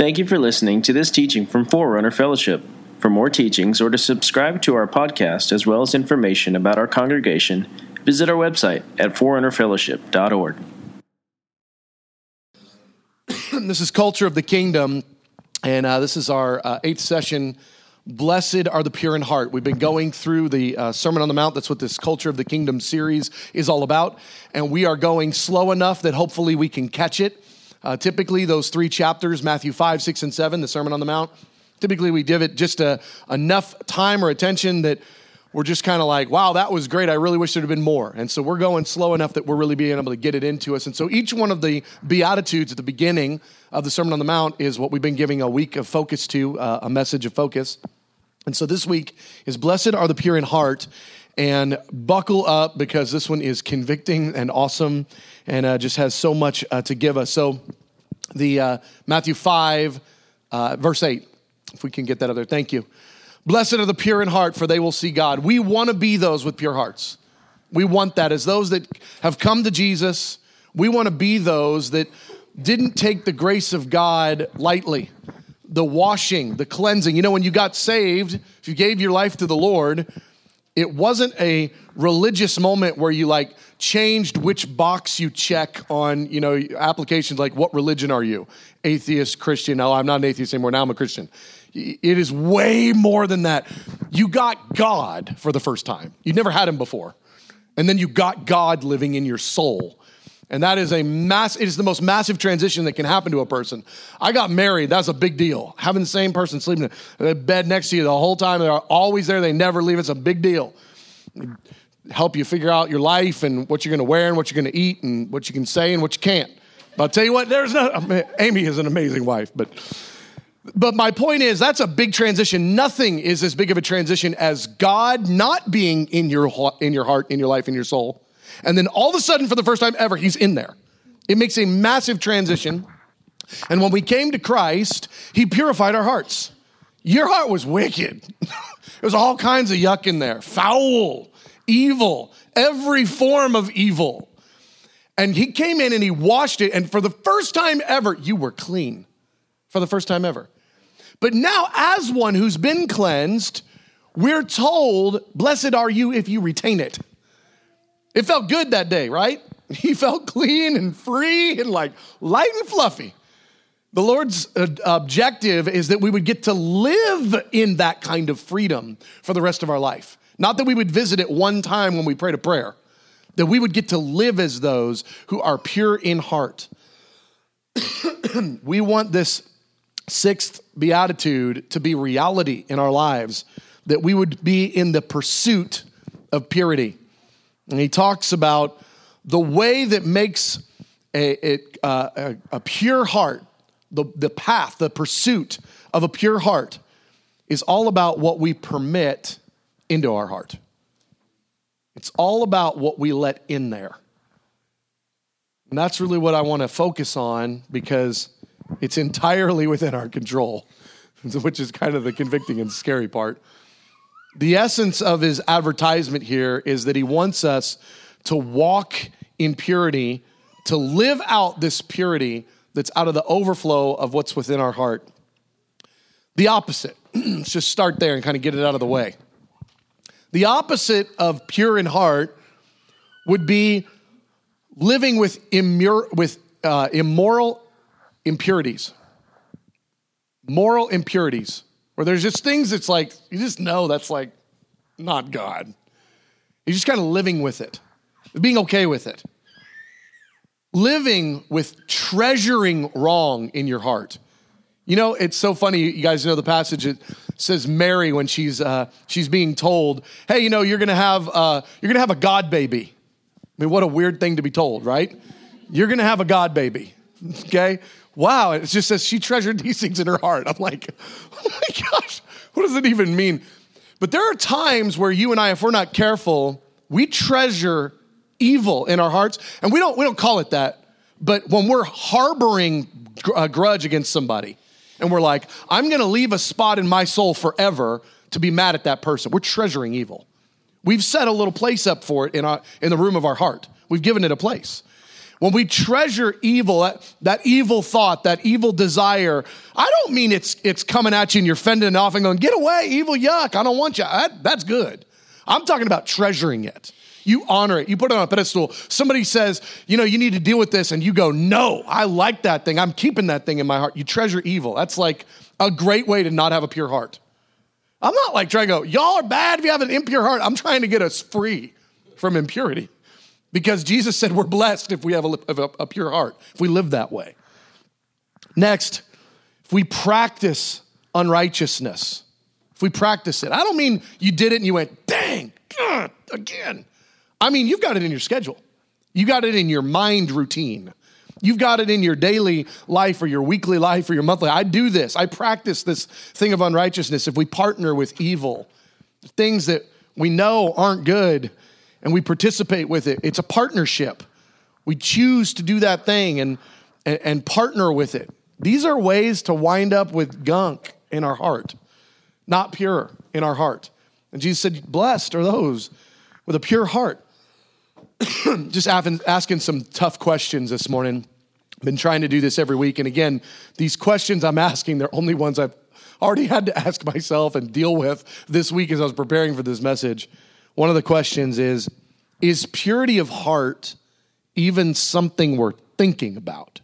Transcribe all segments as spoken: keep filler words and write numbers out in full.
Thank you for listening to this teaching from Forerunner Fellowship. For more teachings or to subscribe to our podcast as well as information about our congregation, visit our website at forerunner fellowship dot org. This is Culture of the Kingdom, and uh, this is our uh, eighth session. Blessed are the pure in heart. We've been going through the uh, Sermon on the Mount. That's what this Culture of the Kingdom series is all about, and we are going slow enough that hopefully we can catch it. Uh, typically, those three chapters, Matthew five, six, and seven, the Sermon on the Mount, typically we give it just a, enough time or attention that we're just kind of like, wow, that was great. I really wish there'd have been more. And so we're going slow enough that we're really being able to get it into us. And so each one of the Beatitudes at the beginning of the Sermon on the Mount is what we've been giving a week of focus to, uh, a message of focus. And so this week is Blessed are the pure in heart. And buckle up because this one is convicting and awesome and uh, just has so much uh, to give us. So the uh, Matthew five, uh, verse eight, if we can get that up there. Thank you. Blessed are the pure in heart, for they will see God. We want to be those with pure hearts. We want that as those that have come to Jesus. We want to be those that didn't take the grace of God lightly. The washing, the cleansing. You know, when you got saved, if you gave your life to the Lord, it wasn't a religious moment where you like changed which box you check on, you know, applications like what religion are you? Atheist, Christian. No, I'm not an atheist anymore. Now I'm a Christian. It is way more than that. You got God for the first time. You never had him before. And then you got God living in your soul. And that is a mass, it is the most massive transition that can happen to a person. I got married. That's a big deal. Having the same person sleeping in the bed next to you the whole time. They're always there. They never leave. It's a big deal. Help you figure out your life and what you're going to wear and what you're going to eat and what you can say and what you can't. But I'll tell you what, there's no, Amy is an amazing wife, but But my point is, that's a big transition. Nothing is as big of a transition as God not being in your in your heart, in your life, in your soul. And then all of a sudden, for the first time ever, he's in there. It makes a massive transition. And when we came to Christ, he purified our hearts. Your heart was wicked. There was all kinds of yuck in there. Foul, evil, every form of evil. And he came in and he washed it. And for the first time ever, you were clean. For the first time ever. But now, as one who's been cleansed, we're told, blessed are you if you retain it. It felt good that day, right? He felt clean and free and like light and fluffy. The Lord's uh, objective is that we would get to live in that kind of freedom for the rest of our life. Not that we would visit it one time when we prayed a prayer. That we would get to live as those who are pure in heart. We want this sixth beatitude to be reality in our lives, that we would be in the pursuit of purity. And he talks about the way that makes a, a, a, a pure heart, the, the path, the pursuit of a pure heart is all about what we permit into our heart. It's all about what we let in there. And that's really what I want to focus on because it's entirely within our control, which is kind of the convicting and scary part. The essence of his advertisement here is that he wants us to walk in purity, to live out this purity that's out of the overflow of what's within our heart. The opposite. Let's just start there and kind of get it out of the way. The opposite of pure in heart would be living with, immur- with uh, immoral impurities, moral impurities, where there's just things that's like, you just know that's like not God. You're just kind of living with it, being okay with it. Living with treasuring wrong in your heart. You know, it's so funny, you guys know the passage, it says Mary when she's uh, she's being told, hey, you know, you're gonna have uh, you're gonna have a God baby. I mean, what a weird thing to be told, right? You're gonna have a God baby, okay? Wow, it just says she treasured these things in her heart. I'm like, oh my gosh, what does it even mean? But there are times where you and I, if we're not careful, we treasure evil in our hearts. And we don't we don't call it that. But when we're harboring a grudge against somebody, and we're like, I'm going to leave a spot in my soul forever to be mad at that person, we're treasuring evil. We've set a little place up for it in our in the room of our heart. We've given it a place. When we treasure evil, that, that evil thought, that evil desire, I don't mean it's it's coming at you and you're fending it off and going, get away, evil, yuck, I don't want you. That, that's good. I'm talking about treasuring it. You honor it. You put it on a pedestal. Somebody says, you know, you need to deal with this. And you go, no, I like that thing. I'm keeping that thing in my heart. You treasure evil. That's like a great way to not have a pure heart. I'm not like trying to go, y'all are bad if you have an impure heart. I'm trying to get us free from impurity. Because Jesus said we're blessed if we have a, a, a pure heart, if we live that way. Next, if we practice unrighteousness, if we practice it. I don't mean you did it and you went, dang, God, again. I mean, you've got it in your schedule. You got it in your mind routine. You've got it in your daily life or your weekly life or your monthly. I do this. I practice this thing of unrighteousness. If we partner with evil, things that we know aren't good, and we participate with it. It's a partnership. We choose to do that thing and, and, and partner with it. These are ways to wind up with gunk in our heart, not pure in our heart. And Jesus said, blessed are those with a pure heart. Just asking some tough questions this morning. I've been trying to do this every week. And again, these questions I'm asking, they're only ones I've already had to ask myself and deal with this week as I was preparing for this message. One of the questions is, is purity of heart even something we're thinking about?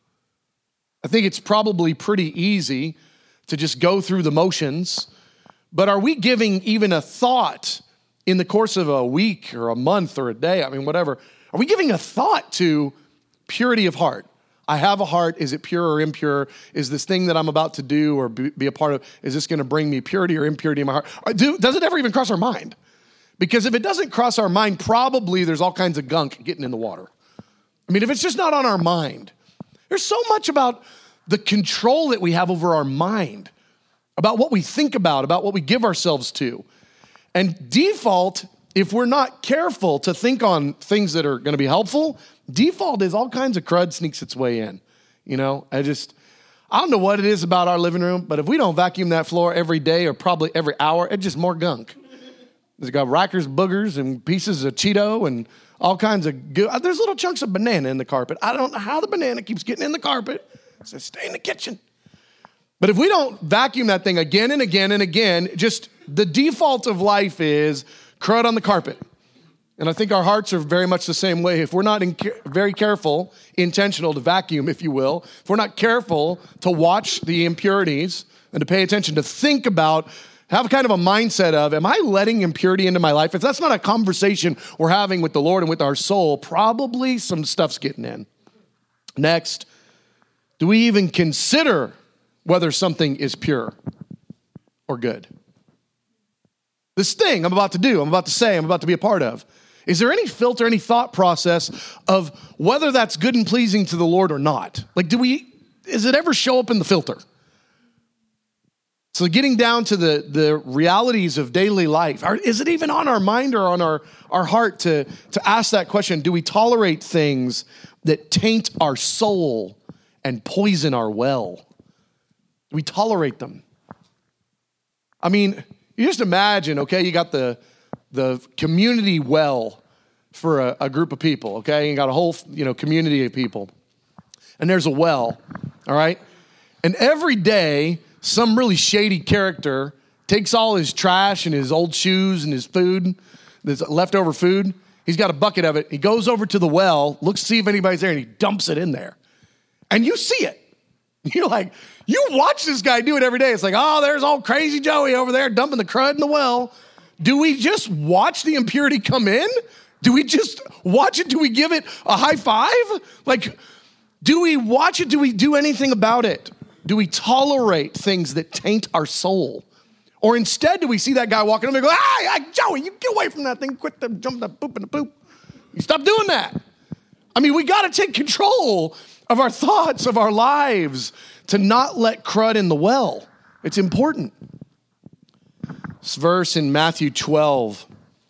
I think it's probably pretty easy to just go through the motions, but are we giving even a thought in the course of a week or a month or a day, I mean, whatever, are we giving a thought to purity of heart? I have a heart. Is it pure or impure? Is this thing that I'm about to do or be a part of, is this going to bring me purity or impurity in my heart? Do, does it ever even cross our mind? Because if it doesn't cross our mind, probably there's all kinds of gunk getting in the water. I mean, if it's just not on our mind, there's so much about the control that we have over our mind, about what we think about, about what we give ourselves to. And default, if we're not careful to think on things that are going to be helpful, default is all kinds of crud sneaks its way in. You know, I just, I don't know what it is about our living room, but if we don't vacuum that floor every day or probably every hour, it's just more gunk. There's got Rikers, boogers, and pieces of Cheeto and all kinds of good. There's little chunks of banana in the carpet. I don't know how the banana keeps getting in the carpet. It says, stay in the kitchen. But if we don't vacuum that thing again and again and again, just the default of life is crud on the carpet. And I think our hearts are very much the same way. If we're not in, very careful, intentional to vacuum, if you will, if we're not careful to watch the impurities and to pay attention, to think about, have kind of a mindset of, am I letting impurity into my life? If that's not a conversation we're having with the Lord and with our soul, probably some stuff's getting in. Next, do we even consider whether something is pure or good? This thing I'm about to do, I'm about to say, I'm about to be a part of, is there any filter, any thought process of whether that's good and pleasing to the Lord or not? Like, do we, does it ever show up in the filter? So getting down to the, the realities of daily life, are, is it even on our mind or on our, our heart to, to ask that question? Do we tolerate things that taint our soul and poison our well? Do we tolerate them? I mean, you just imagine, okay, you got the, the community well for a, a group of people, okay? You got a whole, you know, community of people. And there's a well, all right? And every day, some really shady character takes all his trash and his old shoes and his food, this leftover food. He's got a bucket of it. He goes over to the well, looks to see if anybody's there, and he dumps it in there. And you see it. You're like, you watch this guy do it every day. It's like, oh, there's old crazy Joey over there dumping the crud in the well. Do we just watch the impurity come in? Do we just watch it? Do we give it a high five? Like, do we watch it? Do we do anything about it? Do we tolerate things that taint our soul? Or instead, do we see that guy walking up and go, ah, Joey, you get away from that thing. Quit the jump, the poop, and the poop. You stop doing that. I mean, we got to take control of our thoughts, of our lives, to not let crud in the well. It's important. This verse in Matthew twelve,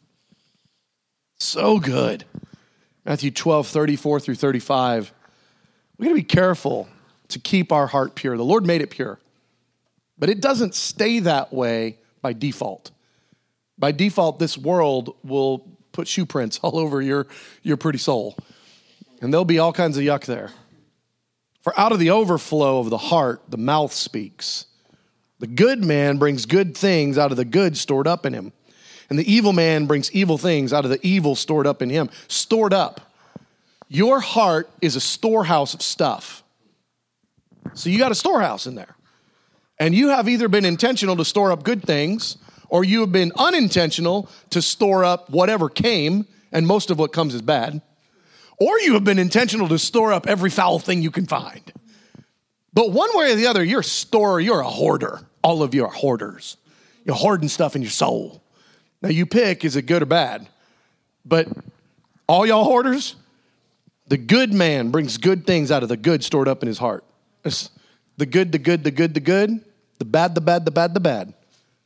so good. Matthew twelve, thirty-four through thirty-five. We got to be careful to keep our heart pure. The Lord made it pure, but it doesn't stay that way by default. By default, this world will put shoe prints all over your, your pretty soul. And there'll be all kinds of yuck there. For out of the overflow of the heart, the mouth speaks. The good man brings good things out of the good stored up in him. And the evil man brings evil things out of the evil stored up in him. Stored up. Your heart is a storehouse of stuff. So you got a storehouse in there. And you have either been intentional to store up good things, or you have been unintentional to store up whatever came, and most of what comes is bad. Or you have been intentional to store up every foul thing you can find. But one way or the other, you're a storer, you're a hoarder. All of you are hoarders. You're hoarding stuff in your soul. Now you pick, is it good or bad? But all y'all hoarders, the good man brings good things out of the good stored up in his heart. It's the good, the good, the good, the good, the bad, the bad, the bad, the bad.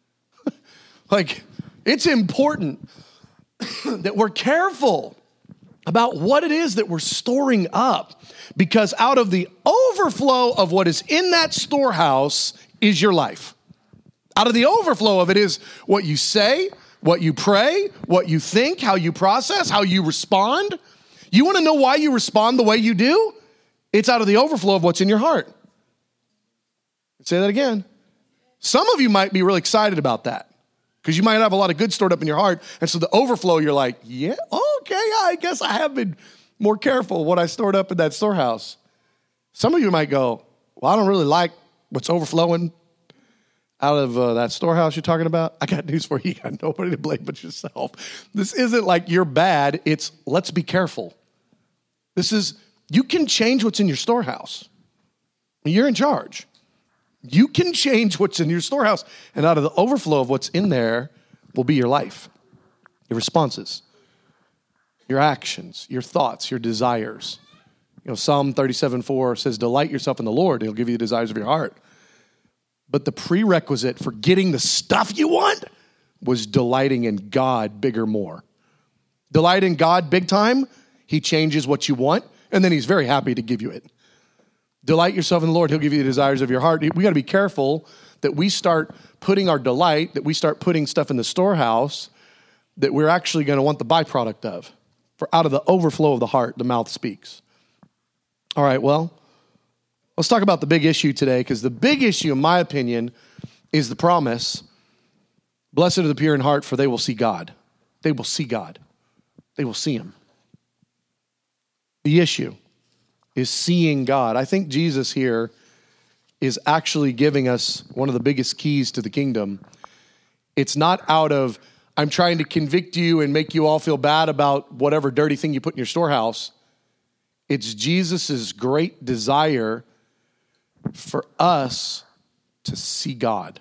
Like, it's important that we're careful about what it is that we're storing up, because out of the overflow of what is in that storehouse is your life. Out of the overflow of it is what you say, what you pray, what you think, how you process, how you respond. You want to know why you respond the way you do? It's out of the overflow of what's in your heart. Say that again. Some of you might be really excited about that, because you might have a lot of good stored up in your heart. And so the overflow, you're like, yeah, okay, I guess I have been more careful what I stored up in that storehouse. Some of you might go, well, I don't really like what's overflowing out of uh, that storehouse you're talking about. I got news for you. You got nobody to blame but yourself. This isn't like you're bad. It's let's be careful. This is, you can change what's in your storehouse. You're in charge. You can change what's in your storehouse, and out of the overflow of what's in there will be your life, your responses, your actions, your thoughts, your desires. You know, Psalm thirty-seven four says, delight yourself in the Lord. He'll give you the desires of your heart. But the prerequisite for getting the stuff you want was delighting in God bigger more. Delight in God big time, he changes what you want, and then he's very happy to give you it. Delight yourself in the Lord. He'll give you the desires of your heart. We got to be careful that we start putting our delight, that we start putting stuff in the storehouse that we're actually going to want the byproduct of. For out of the overflow of the heart, the mouth speaks. All right, well, let's talk about the big issue today, because the big issue, in my opinion, is the promise. Blessed are the pure in heart, for they will see God. They will see God. They will see him. The issue is seeing God. I think Jesus here is actually giving us one of the biggest keys to the kingdom. It's not out of, I'm trying to convict you and make you all feel bad about whatever dirty thing you put in your storehouse. It's Jesus's great desire for us to see God.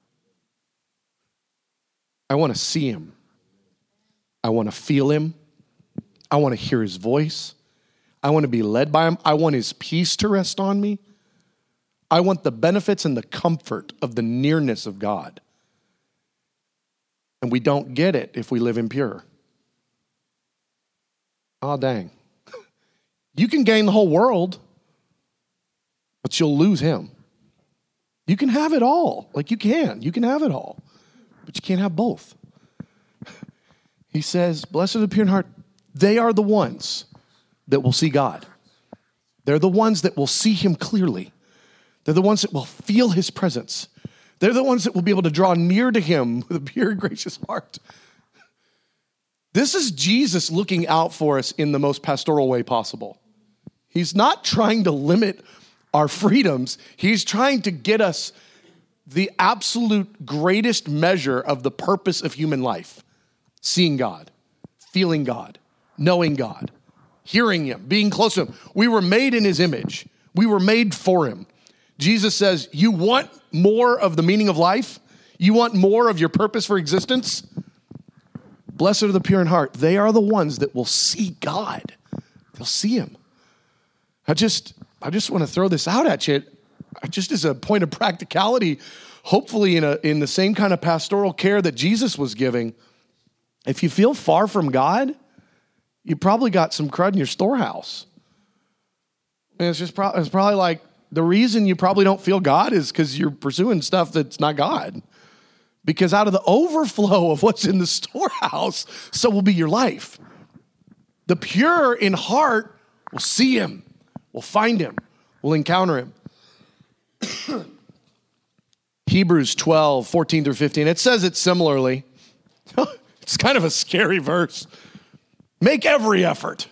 I want to see him. I want to feel him. I want to hear his voice. I want to be led by him. I want his peace to rest on me. I want the benefits and the comfort of the nearness of God. And we don't get it if we live impure. Oh, dang. You can gain the whole world, but you'll lose him. You can have it all. Like you can. You can have it all. But you can't have both. He says, blessed are the pure in heart. They are the ones that will see God. They're the ones that will see him clearly. They're the ones that will feel his presence. They're the ones that will be able to draw near to him with a pure and gracious heart. This is Jesus looking out for us in the most pastoral way possible. He's not trying to limit our freedoms. He's trying to get us the absolute greatest measure of the purpose of human life. Seeing God, feeling God, knowing God, hearing him, being close to him. We were made in his image. We were made for him. Jesus says, you want more of the meaning of life? You want more of your purpose for existence? Blessed are the pure in heart. They are the ones that will see God. They'll see him. I just, I just want to throw this out at you. Just as a point of practicality, hopefully in a, in the same kind of pastoral care that Jesus was giving. If you feel far from God, you probably got some crud in your storehouse. And it's just pro- it's probably like the reason you probably don't feel God is because you're pursuing stuff that's not God. Because out of the overflow of what's in the storehouse, so will be your life. The pure in heart We'll see him. We'll find him. We'll encounter him. Hebrews twelve, fourteen through fifteen. It says it similarly. It's kind of a scary verse. Make every effort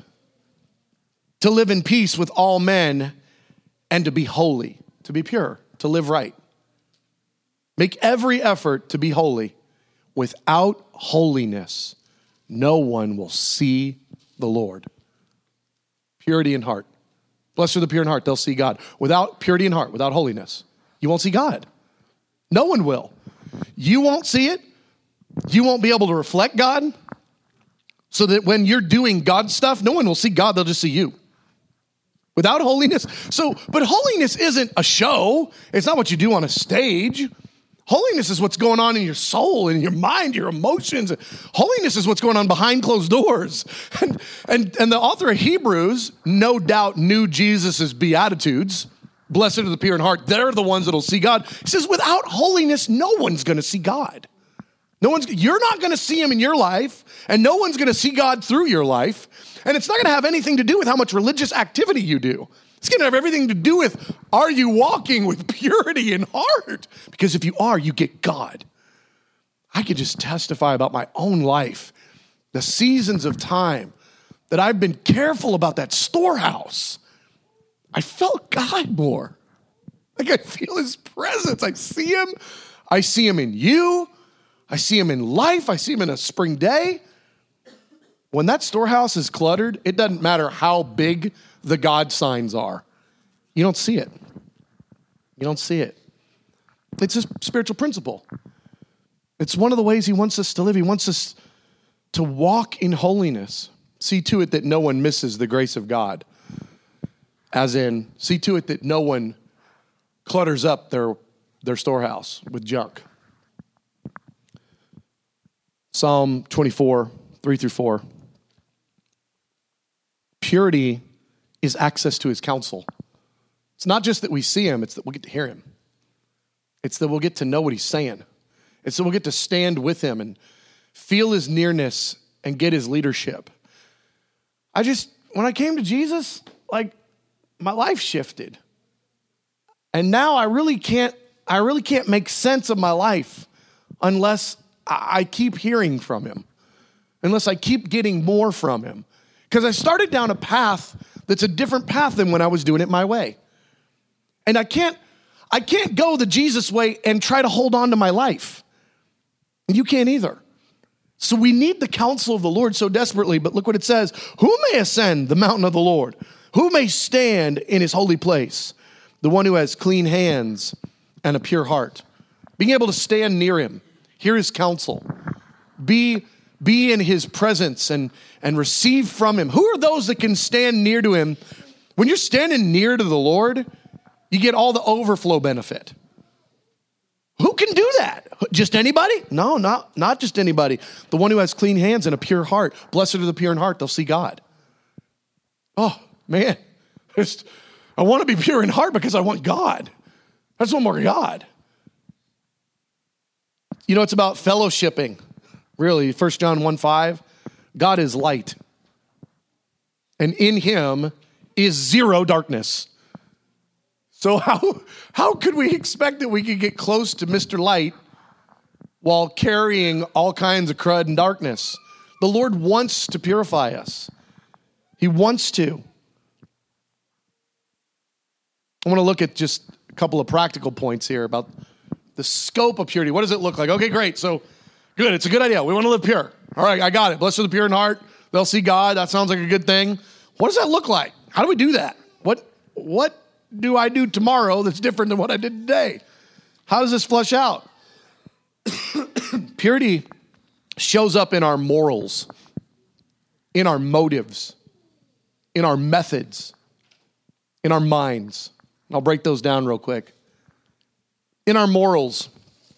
to live in peace with all men and to be holy, to be pure, to live right. Make every effort to be holy. Without holiness, no one will see the Lord. Purity in heart. Blessed are the pure in heart, they'll see God. Without purity in heart, without holiness, you won't see God. No one will. You won't see it. You won't be able to reflect God. So that when you're doing God stuff, no one will see God, they'll just see you. Without holiness. So, but holiness isn't a show. It's not what you do on a stage. Holiness is what's going on in your soul, in your mind, your emotions. Holiness is what's going on behind closed doors. And, and, and the author of Hebrews no doubt knew Jesus' Beatitudes. Blessed are the pure in heart. They're the ones that'll see God. He says, without holiness, no one's going to see God. No one's, you're not going to see him in your life, and no one's going to see God through your life. And it's not going to have anything to do with how much religious activity you do. It's going to have everything to do with, are you walking with purity in heart? Because if you are, you get God. I could just testify about my own life, the seasons of time that I've been careful about that storehouse. I felt God more. Like I feel his presence. I see him. I see him in you. I see him in life. I see him in a spring day. When that storehouse is cluttered, it doesn't matter how big the God signs are. You don't see it. You don't see it. It's a spiritual principle. It's one of the ways he wants us to live. He wants us to walk in holiness. See to it that no one misses the grace of God. As in, see to it that no one clutters up their, their storehouse with junk. Psalm twenty-four, three through four. Purity is access to his counsel. It's not just that we see him, it's that we'll get to hear him. It's that we'll get to know what he's saying. It's that we'll get to stand with him and feel his nearness and get his leadership. I just, when I came to Jesus, like, my life shifted. And now I really can't, I really can't make sense of my life unless I keep hearing from him, unless I keep getting more from him. Because I started down a path that's a different path than when I was doing it my way. And I can't, I can't go the Jesus way and try to hold on to my life. And you can't either. So we need the counsel of the Lord so desperately, but look what it says. Who may ascend the mountain of the Lord? Who may stand in his holy place? The one who has clean hands and a pure heart. Being able to stand near him, hear his counsel, be, be in his presence and, and receive from him. Who are those that can stand near to him? When you're standing near to the Lord, you get all the overflow benefit. Who can do that? Just anybody? No, not, not just anybody. The one who has clean hands and a pure heart. Blessed are the pure in heart, they'll see God. Oh, man. Just, I want to be pure in heart because I want God. I just want more God. You know, it's about fellowshipping. Really, First John one five. God is light. And in him is zero darkness. So how, how could we expect that we could get close to Mister Light while carrying all kinds of crud and darkness? The Lord wants to purify us. He wants to. I want to look at just a couple of practical points here about the scope of purity. What does it look like? Okay, great. So good. It's a good idea. We want to live pure. All right, I got it. Blessed are the pure in heart. They'll see God. That sounds like a good thing. What does that look like? How do we do that? What, what do I do tomorrow that's different than what I did today? How does this flesh out? Purity shows up in our morals, in our motives, in our methods, in our minds. I'll break those down real quick. In our morals,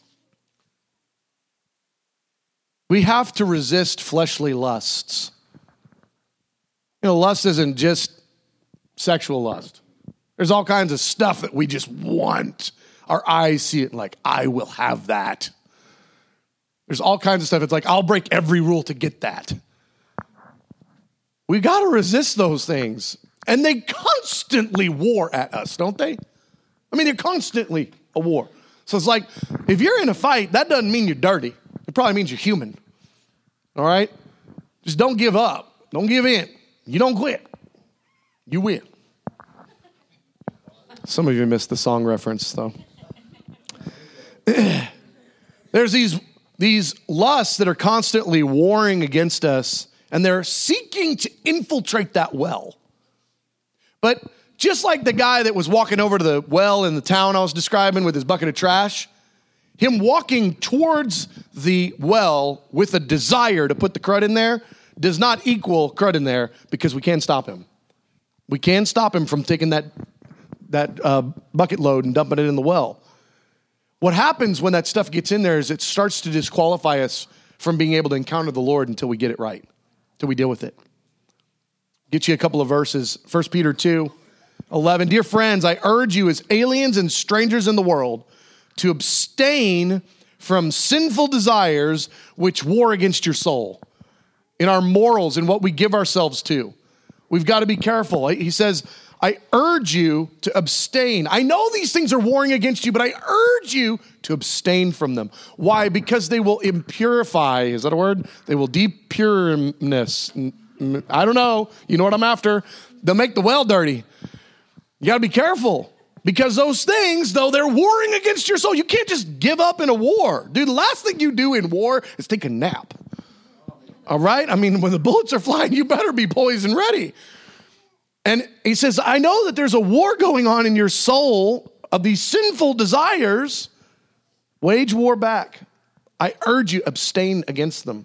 we have to resist fleshly lusts. You know, lust isn't just sexual lust. There's all kinds of stuff that we just want. Our eyes see it like, I will have that. There's all kinds of stuff. It's like, I'll break every rule to get that. We got to resist those things. And they constantly war at us, don't they? I mean, they're constantly a war. So it's like, if you're in a fight, that doesn't mean you're dirty. It probably means you're human. All right? Just don't give up. Don't give in. You don't quit. You win. Some of you missed the song reference, though. There's these, these lusts that are constantly warring against us, and they're seeking to infiltrate that well. But just like the guy that was walking over to the well in the town I was describing with his bucket of trash, him walking towards the well with a desire to put the crud in there does not equal crud in there, because we can't stop him. We can stop him from taking that, that uh, bucket load and dumping it in the well. What happens when that stuff gets in there is it starts to disqualify us from being able to encounter the Lord until we get it right, until we deal with it. Get you a couple of verses. First Peter two eleven. Dear friends, I urge you as aliens and strangers in the world to abstain from sinful desires which war against your soul. In our morals and what we give ourselves to. We've got to be careful. He says, I urge you to abstain. I know these things are warring against you, but I urge you to abstain from them. Why? Because they will impurify. Is that a word? They will depureness. I don't know. You know what I'm after. They'll make the well dirty. You got to be careful, because those things, though they're warring against your soul, you can't just give up in a war. Dude, the last thing you do in war is take a nap. All right? I mean, when the bullets are flying, you better be poised and ready. And he says, I know that there's a war going on in your soul of these sinful desires. Wage war back. I urge you, abstain against them.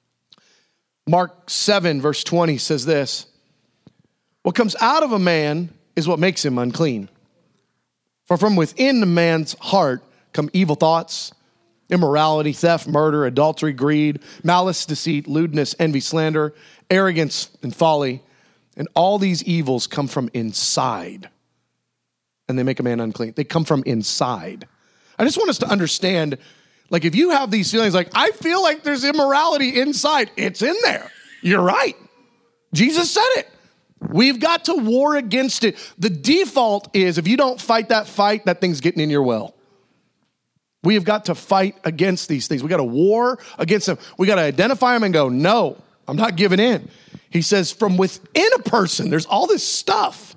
Mark seven, verse twenty says this. What comes out of a man is what makes him unclean. For from within the man's heart come evil thoughts, immorality, theft, murder, adultery, greed, malice, deceit, lewdness, envy, slander, arrogance, and folly. And all these evils come from inside, and they make a man unclean. They come from inside. I just want us to understand, like, if you have these feelings, like, I feel like there's immorality inside, it's in there. You're right. Jesus said it. We've got to war against it. The default is, if you don't fight that fight, that thing's getting in your well. We have got to fight against these things. We got to war against them. We got to identify them and go, no, I'm not giving in. He says from within a person, there's all this stuff.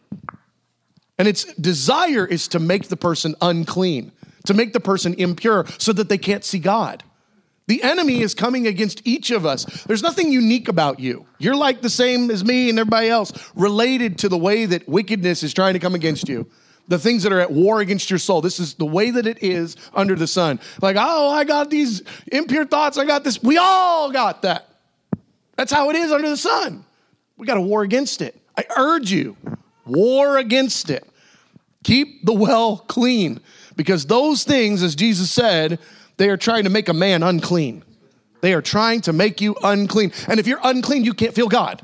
And its desire is to make the person unclean, to make the person impure so that they can't see God. The enemy is coming against each of us. There's nothing unique about you. You're like the same as me and everybody else, related to the way that wickedness is trying to come against you. The things that are at war against your soul. This is the way that it is under the sun. Like, oh, I got these impure thoughts. I got this. We all got that. That's how it is under the sun. We got to war against it. I urge you, war against it. Keep the well clean, because those things, as Jesus said, they are trying to make a man unclean. They are trying to make you unclean. And if you're unclean, you can't feel God.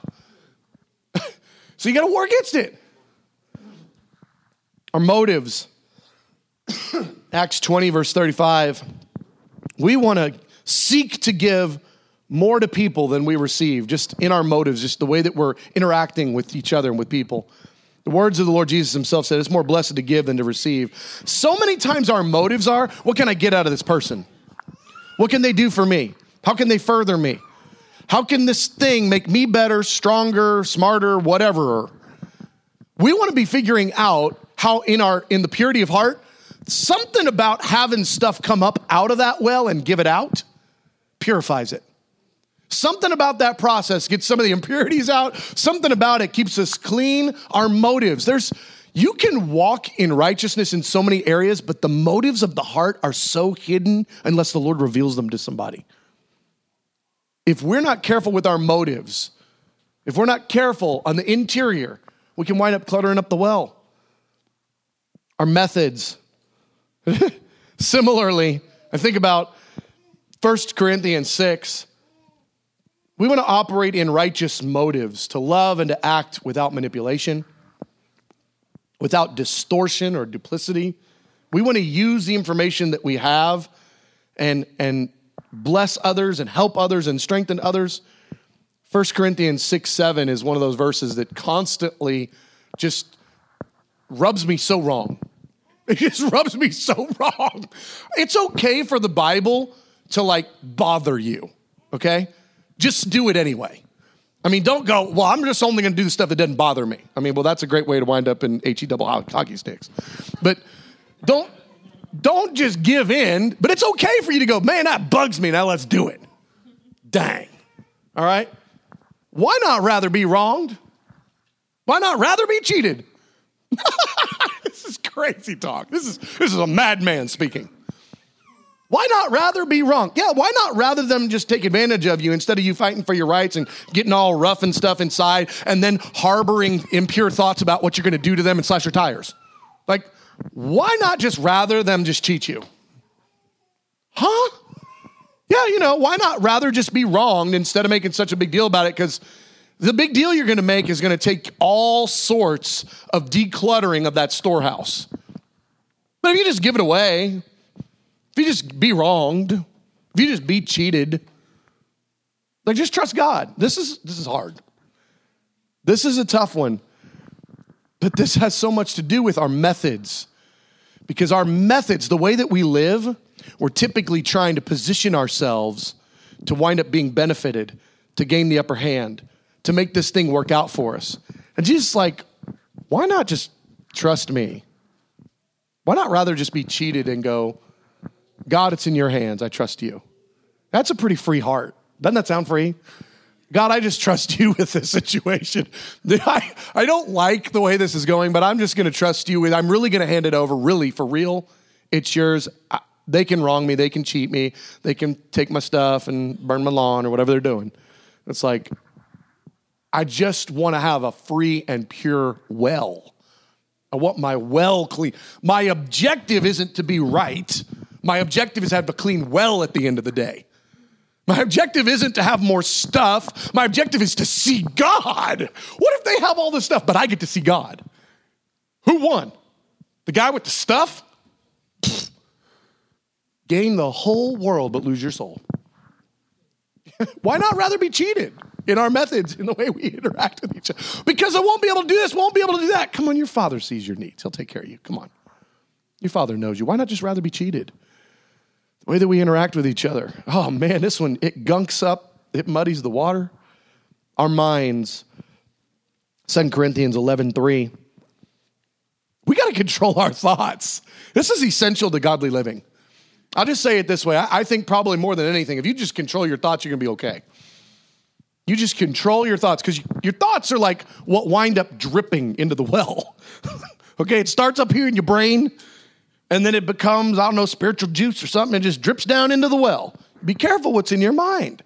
So you got to war against it. Our motives. Acts twenty, verse thirty-five. We want to seek to give more to people than we receive, just in our motives, just the way that we're interacting with each other and with people. The words of the Lord Jesus himself said, it's more blessed to give than to receive. So many times our motives are, what can I get out of this person? What can they do for me? How can they further me? How can this thing make me better, stronger, smarter, whatever? We want to be figuring out how in our in the purity of heart, something about having stuff come up out of that well and give it out purifies it. Something about that process gets some of the impurities out. Something about it keeps us clean. Our motives. There's, you can walk in righteousness in so many areas, but the motives of the heart are so hidden unless the Lord reveals them to somebody. If we're not careful with our motives, if we're not careful on the interior, we can wind up cluttering up the well. Our methods. Similarly, I think about First Corinthians six. We want to operate in righteous motives, to love and to act without manipulation, without distortion or duplicity. We want to use the information that we have and, and bless others and help others and strengthen others First Corinthians six, seven is one of those verses that constantly just rubs me so wrong. It just rubs me so wrong. It's okay for the Bible to like bother you, okay? Just do it anyway. I mean, don't go, well, I'm just only going to do the stuff that doesn't bother me. I mean, well, that's a great way to wind up in H E double hockey sticks. But don't, don't just give in, but it's okay for you to go, man, that bugs me, now let's do it. Dang, all right? Why not rather be wronged? Why not rather be cheated? This is crazy talk. This is this is a madman speaking. Why not rather be wrong? Yeah, why not rather them just take advantage of you instead of you fighting for your rights and getting all rough and stuff inside and then harboring impure thoughts about what you're going to do to them and slash your tires? Like, why not just rather them just cheat you? Huh? Yeah, you know, why not rather just be wronged instead of making such a big deal about it? Because the big deal you're going to make is going to take all sorts of decluttering of that storehouse. But if you just give it away, if you just be wronged, if you just be cheated, like just trust God. This is this is hard. This is a tough one. But this has so much to do with our methods. Because our methods, the way that we live, we're typically trying to position ourselves to wind up being benefited, to gain the upper hand, to make this thing work out for us. And Jesus is like, why not just trust me? Why not rather just be cheated and go, God, it's in your hands. I trust you. That's a pretty free heart. Doesn't that sound free? God, I just trust you with this situation. I, I don't like the way this is going, but I'm just going to trust you with, I'm really going to hand it over, really, for real. It's yours. I, they can wrong me. They can cheat me. They can take my stuff and burn my lawn or whatever they're doing. It's like, I just want to have a free and pure well. I want my well clean. My objective isn't to be right. My objective is to have a clean well at the end of the day. My objective isn't to have more stuff. My objective is to see God. What if they have all this stuff, but I get to see God? Who won? The guy with the stuff? Pfft. Gain the whole world, but lose your soul. Why not rather be cheated in our methods, in the way we interact with each other? Because I won't be able to do this, won't be able to do that. Come on, your father sees your needs. He'll take care of you. Come on. Your father knows you. Why not just rather be cheated? The way that we interact with each other. Oh, man, this one, it gunks up. It muddies the water. Our minds. Second Corinthians eleven three. We got to control our thoughts. This is essential to godly living. I'll just say it this way. I, I think probably more than anything, if you just control your thoughts, you're going to be okay. You just control your thoughts because your thoughts are like what wind up dripping into the well. Okay, it starts up here in your brain, and then it becomes, I don't know, spiritual juice or something, and just drips down into the well. Be careful what's in your mind.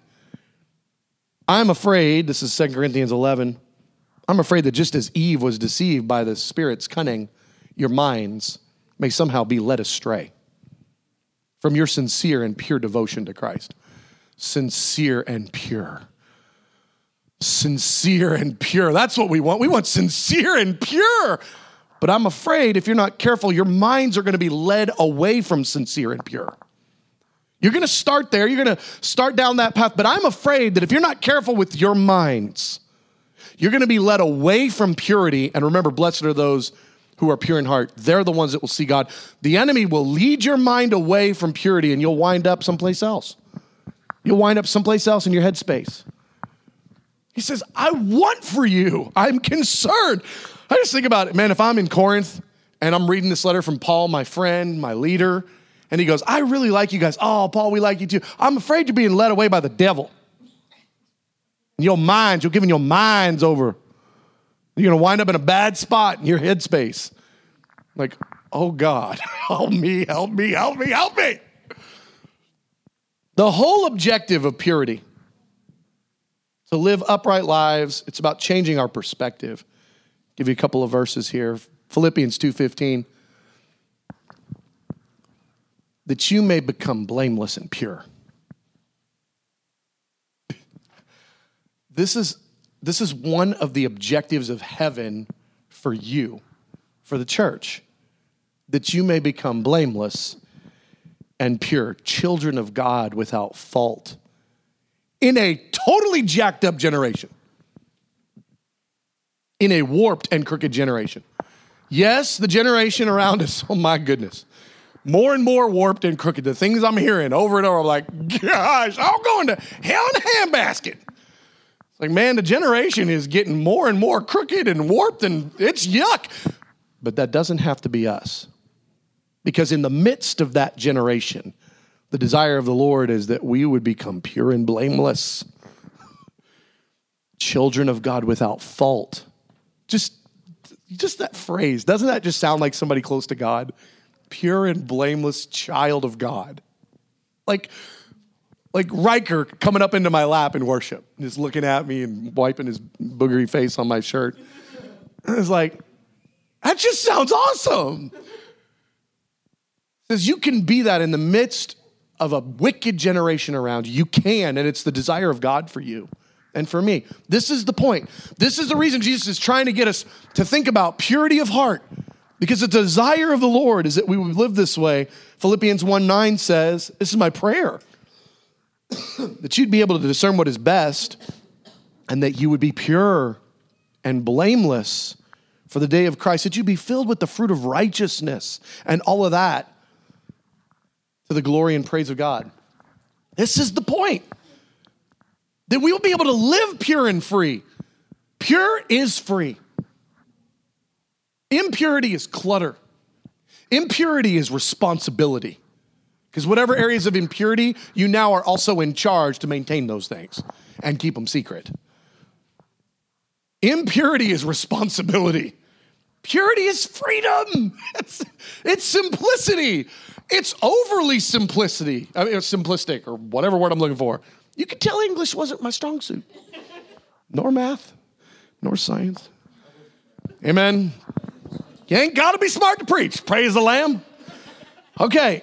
I'm afraid, this is Second Corinthians eleven, I'm afraid that just as Eve was deceived by the Spirit's cunning, your minds may somehow be led astray from your sincere and pure devotion to Christ. Sincere and pure. Sincere and pure. That's what we want. We want sincere and pure. But I'm afraid if you're not careful, your minds are going to be led away from sincere and pure. You're going to start there. You're going to start down that path. But I'm afraid that if you're not careful with your minds, you're going to be led away from purity. And remember, blessed are those who are pure in heart. They're the ones that will see God. The enemy will lead your mind away from purity, and you'll wind up someplace else. You'll wind up someplace else in your headspace. He says, I want for you. I'm concerned. I just think about it, man, if I'm in Corinth and I'm reading this letter from Paul, my friend, my leader, and he goes, I really like you guys. Oh, Paul, we like you too. I'm afraid you're being led away by the devil. Your minds, you're giving your minds over. You're going to wind up in a bad spot in your headspace. Like, oh God, help me, help me, help me, help me. The whole objective of purity, to live upright lives, it's about changing our perspective. I'll give you a couple of verses here. Philippians two fifteen. That you may become blameless and pure. This is, this is one of the objectives of heaven for you, for the church. That you may become blameless and pure, children of God without fault in a totally jacked up generation, in a warped and crooked generation. Yes, the generation around us, oh my goodness, more and more warped and crooked. The things I'm hearing over and over, I'm like, gosh, I'm going to hell in a handbasket. It's like, man, the generation is getting more and more crooked and warped, and it's yuck. But that doesn't have to be us. Because in the midst of that generation, the desire of the Lord is that we would become pure and blameless, children of God without fault. Just, just that phrase, doesn't that just sound like somebody close to God? Pure and blameless child of God. Like, like Riker coming up into my lap in worship, just looking at me and wiping his boogery face on my shirt. And it's like, that just sounds awesome. It says you can be that in the midst of a wicked generation around you. You can, and it's the desire of God for you and for me. This is the point. This is the reason Jesus is trying to get us to think about purity of heart, because the desire of the Lord is that we would live this way. Philippians one nine says, this is my prayer, that you'd be able to discern what is best and that you would be pure and blameless for the day of Christ, that you'd be filled with the fruit of righteousness and all of that to the glory and praise of God. This is the point, that we will be able to live pure and free. Pure is free. Impurity is clutter. Impurity is responsibility. Because whatever areas of impurity, you now are also in charge to maintain those things and keep them secret. Impurity is responsibility. Purity is freedom. It's, it's simplicity. It's overly simplicity. I mean, it's simplistic, or whatever word I'm looking for. You could tell English wasn't my strong suit. Nor math, nor science. Amen. You ain't got to be smart to preach. Praise the Lamb. Okay.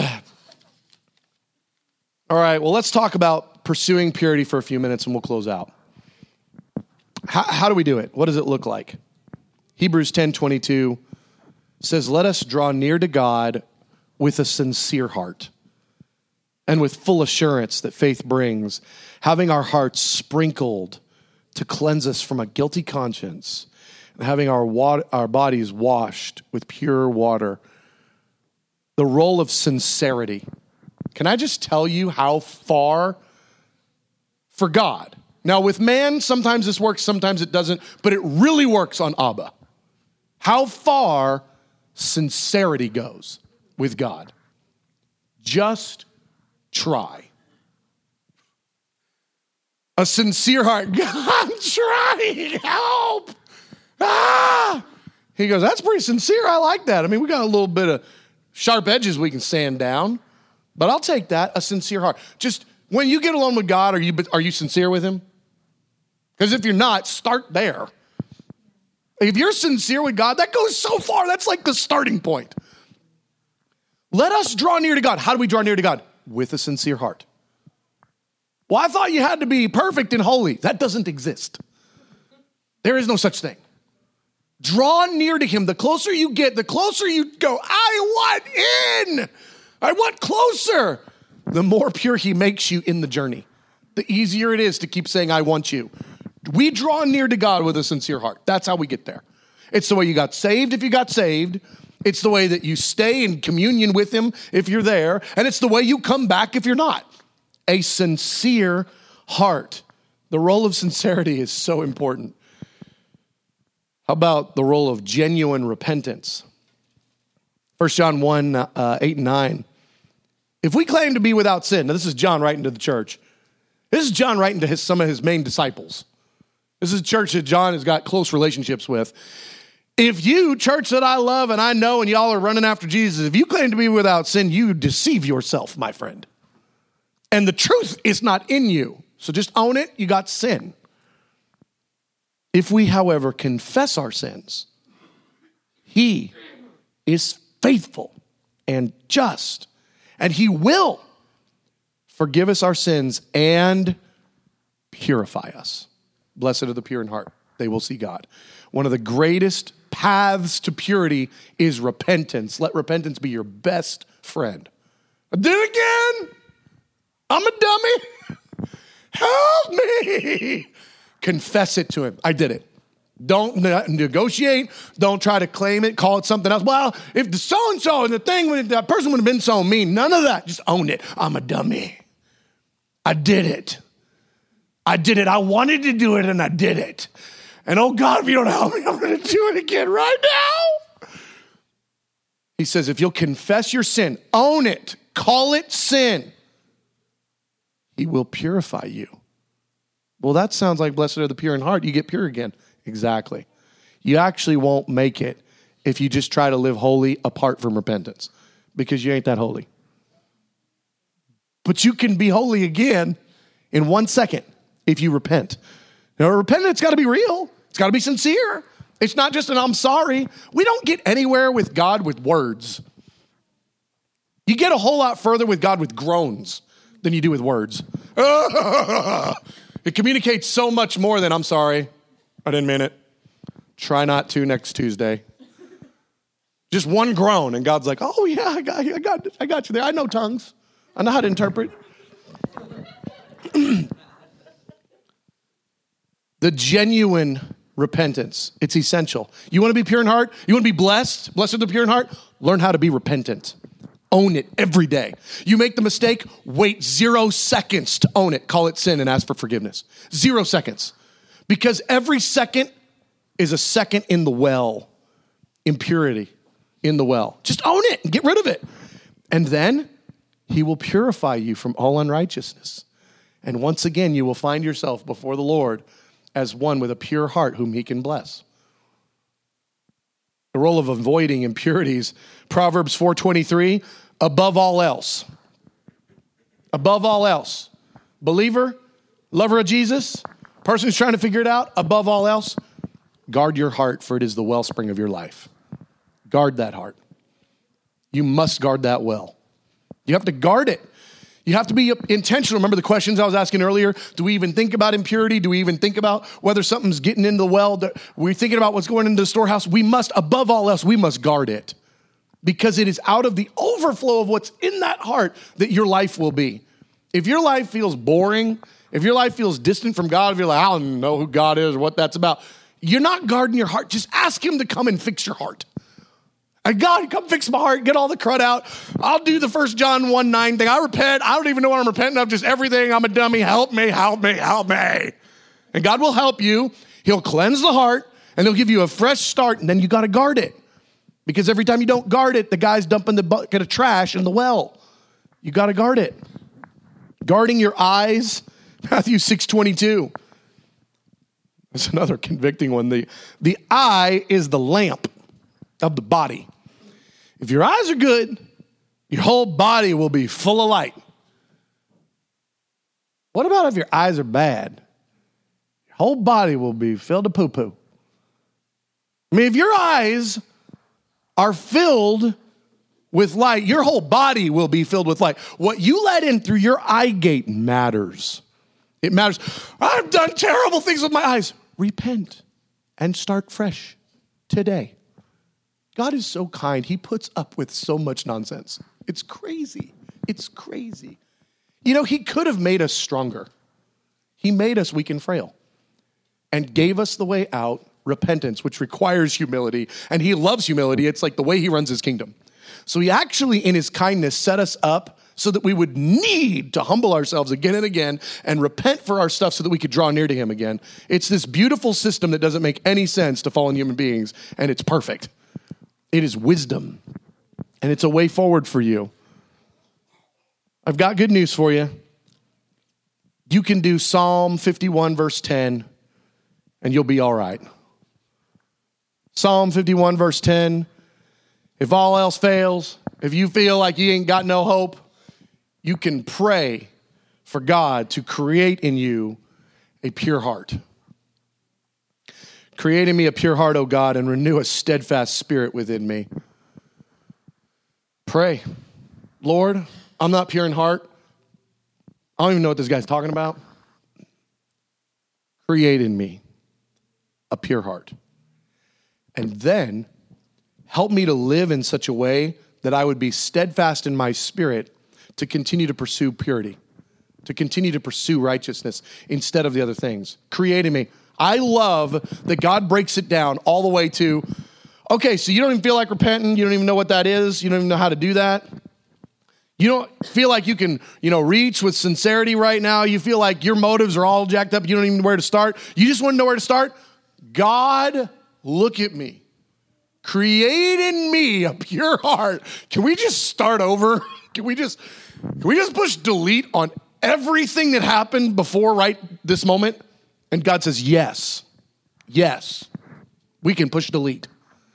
All right, well, let's talk about pursuing purity for a few minutes and we'll close out. How, how do we do it? What does it look like? Hebrews ten twenty-two says, let us draw near to God with a sincere heart and with full assurance that faith brings, having our hearts sprinkled to cleanse us from a guilty conscience, and having our water, our bodies washed with pure water. The role of sincerity. Can I just tell you how far for God? Now with man, sometimes this works, sometimes it doesn't, but it really works on Abba. How far sincerity goes with God. Just try. A sincere heart. I'm trying, help. Ah! He goes, that's pretty sincere. I like that. I mean, we got a little bit of sharp edges we can sand down, but I'll take that, a sincere heart. Just when you get alone with God, are you, are you sincere with him? Because if you're not, start there. If you're sincere with God, that goes so far. That's like the starting point. Let us draw near to God. How do we draw near to God? With a sincere heart. Well, I thought you had to be perfect and holy. That doesn't exist. There is no such thing. Draw near to him. The closer you get, the closer you go, I want in. I want closer. The more pure he makes you in the journey. The easier it is to keep saying, I want you. We draw near to God with a sincere heart. That's how we get there. It's the way you got saved if you got saved. It's the way that you stay in communion with him if you're there. And it's the way you come back if you're not. A sincere heart. The role of sincerity is so important. How about the role of genuine repentance? First John one, uh, eight and nine. If we claim to be without sin, now this is John writing to the church. This is John writing to his, some of his main disciples. This is a church that John has got close relationships with. If you, church that I love and I know and y'all are running after Jesus, if you claim to be without sin, you deceive yourself, my friend. And the truth is not in you. So just own it. You got sin. If we, however, confess our sins, he is faithful and just, and he will forgive us our sins and purify us. Blessed are the pure in heart. They will see God. One of the greatest paths to purity is repentance. Let repentance be your best friend. I did it again. I'm a dummy. help me. Confess it to him. I did it. Don't ne- negotiate. Don't try to claim it. Call it something else. Well, if the so-and-so and the thing, would- that person would have been so mean. None of that. Just own it. I'm a dummy. I did it. I did it. I wanted to do it and I did it. And oh God, if you don't help me, I'm going to do it again right now. He says, if you'll confess your sin, own it, call it sin, he will purify you. Well, that sounds like blessed are the pure in heart. You get pure again. Exactly. You actually won't make it if you just try to live holy apart from repentance, because you ain't that holy. But you can be holy again in one second if you repent. Now, repentance got to be real. It's got to be sincere. It's not just an I'm sorry. We don't get anywhere with God with words. You get a whole lot further with God with groans than you do with words. It communicates so much more than I'm sorry. I didn't mean it. Try not to next Tuesday. Just one groan, and God's like, oh, yeah, I got, I got, I got you there. I know tongues. I know how to interpret. The genuine repentance, it's essential. You want to be pure in heart? You want to be blessed? Blessed are the pure in heart? Learn how to be repentant. Own it every day. You make the mistake, wait zero seconds to own it. Call it sin and ask for forgiveness. Zero seconds. Because every second is a second in the well. Impurity in the well. Just own it and get rid of it. And then he will purify you from all unrighteousness. And once again, you will find yourself before the Lord as one with a pure heart whom he can bless. The role of avoiding impurities, Proverbs four twenty-three, above all else. Above all else. Believer, lover of Jesus, person who's trying to figure it out, above all else, guard your heart, for it is the wellspring of your life. Guard that heart. You must guard that well. You have to guard it. You have to be intentional. Remember the questions I was asking earlier? Do we even think about impurity? Do we even think about whether something's getting into the well? We're thinking about what's going into the storehouse. We must, above all else, we must guard it, because it is out of the overflow of what's in that heart that your life will be. If your life feels boring, if your life feels distant from God, if you're like, I don't know who God is or what that's about, you're not guarding your heart. Just ask him to come and fix your heart. And God, come fix my heart, get all the crud out. I'll do the First John one nine thing. I repent. I don't even know what I'm repenting of, just everything. I'm a dummy. Help me, help me, help me. And God will help you. He'll cleanse the heart, and he'll give you a fresh start, and then you got to guard it. Because every time you don't guard it, the guy's dumping the bucket of trash in the well. You got to guard it. Guarding your eyes, Matthew six twenty-two. That's another convicting one. The, the eye is the lamp of the body. If your eyes are good, your whole body will be full of light. What about if your eyes are bad? Your whole body will be filled with poo-poo. I mean, if your eyes are filled with light, your whole body will be filled with light. What you let in through your eye gate matters. It matters. I've done terrible things with my eyes. Repent and start fresh today. God is so kind. He puts up with so much nonsense. It's crazy. It's crazy. You know, he could have made us stronger. He made us weak and frail and gave us the way out, repentance, which requires humility. And he loves humility. It's like the way he runs his kingdom. So he actually, in his kindness, set us up so that we would need to humble ourselves again and again and repent for our stuff so that we could draw near to him again. It's this beautiful system that doesn't make any sense to fallen human beings, and it's perfect. It is wisdom, and it's a way forward for you. I've got good news for you. You can do Psalm fifty-one, verse ten, and you'll be all right. Psalm fifty-one, verse ten, if all else fails, if you feel like you ain't got no hope, you can pray for God to create in you a pure heart. Create in me a pure heart, O God, and renew a steadfast spirit within me. Pray. Lord, I'm not pure in heart. I don't even know what this guy's talking about. Create in me a pure heart. And then help me to live in such a way that I would be steadfast in my spirit to continue to pursue purity. to continue to pursue righteousness instead of the other things. Create in me. I love that God breaks it down all the way to, okay, so you don't even feel like repenting. You don't even know what that is. You don't even know how to do that. You don't feel like you can, you know, reach with sincerity right now. You feel like your motives are all jacked up. You don't even know where to start. You just want to know where to start. God, look at me. Create in me a pure heart. Can we just start over? Can we just, can we just push delete on everything that happened before right this moment? And God says, yes, yes, we can push delete.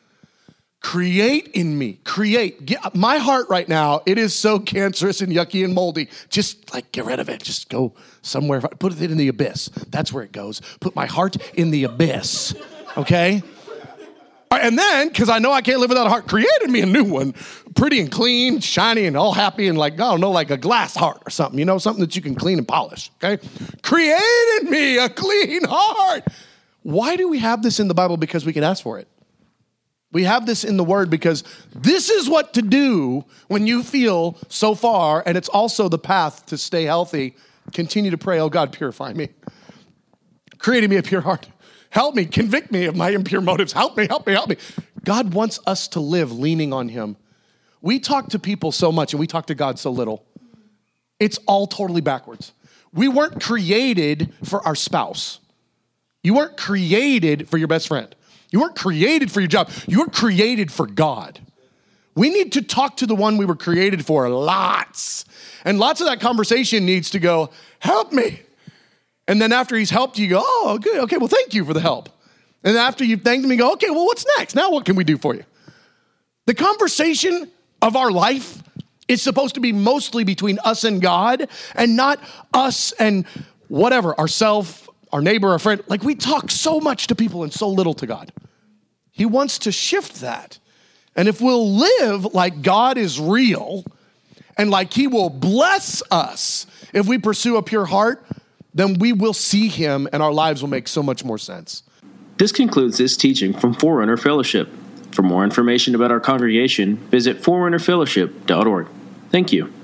Create in me, create. Get, my heart right now, it is so cancerous and yucky and moldy. Just like get rid of it. Just go somewhere. Put it in the abyss. That's where it goes. Put my heart in the abyss, okay? All right, and then, because I know I can't live without a heart, created me a new one. Pretty and clean, shiny and all happy and like, I don't know, like a glass heart or something. You know, something that you can clean and polish, okay? Created me a clean heart. Why do we have this in the Bible? Because we can ask for it. We have this in the Word because this is what to do when you feel so far, and it's also the path to stay healthy. Continue to pray, oh God, purify me. Create in me a pure heart. Help me, convict me of my impure motives. Help me, help me, help me. God wants us to live leaning on him. We talk to people so much and we talk to God so little. It's all totally backwards. We weren't created for our spouse. You weren't created for your best friend. You weren't created for your job. You were created for God. We need to talk to the one we were created for lots. And lots of that conversation needs to go, help me. And then after he's helped you, go, oh, good. Okay, well, thank you for the help. And after you've thanked him, you go, okay, well, what's next? Now what can we do for you? The conversation of our life is supposed to be mostly between us and God and not us and whatever, ourself, our neighbor, our friend. Like we talk so much to people and so little to God. He wants to shift that. And if we'll live like God is real and like he will bless us if we pursue a pure heart, then we will see him and our lives will make so much more sense. This concludes this teaching from Forerunner Fellowship. For more information about our congregation, visit forerunner fellowship dot org. Thank you.